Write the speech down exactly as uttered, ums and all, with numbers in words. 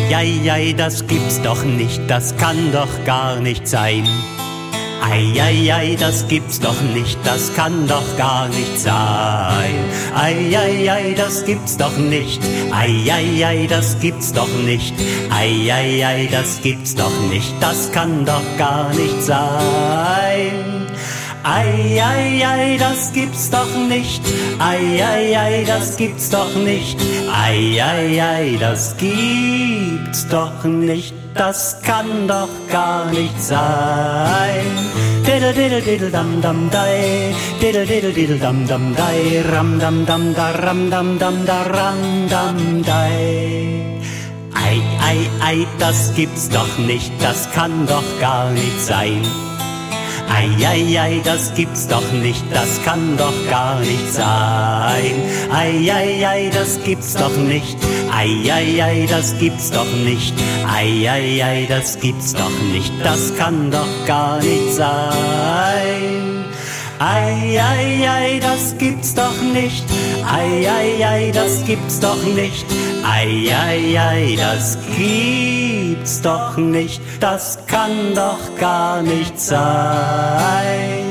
Ei, ei, ei, das gibt's doch nicht, das kann doch gar nicht sein. Ei, ei, ei, das gibt's doch nicht, das kann doch gar nicht sein. Ei, ei, ei, das gibt's doch nicht. Ei, ei, ei, das gibt's doch nicht. Ei, ei, ei, das gibt's doch nicht, das kann doch gar nicht sein. Ei, ei, ei, das gibt's doch nicht. Ei, ei, ei, das gibt's doch nicht. Ei, ei, ei, das gibt's doch nicht, das kann doch gar nicht sein. Diddle diddle diddle dam dam dai, diddle diddle diddle dam dam dai, ram dam dam da ram dam dam da ram dam dai. Ei, ei, ei, das gibt's doch nicht, das kann doch gar nicht sein. Ei, ei, ei, das gibt's doch nicht, das kann doch gar nicht sein. Ei, ei, ei, das gibt's doch nicht. Ei, ei, ei, das gibt's doch nicht. Ei, ei, ei, das gibt's doch nicht, das kann doch gar nicht sein. Ei, ei, ei, das gibt's doch nicht. Ei, ei, ei, das gibt's doch nicht. Ei, ei, ei, das gibt's doch nicht, das kann doch gar nicht sein.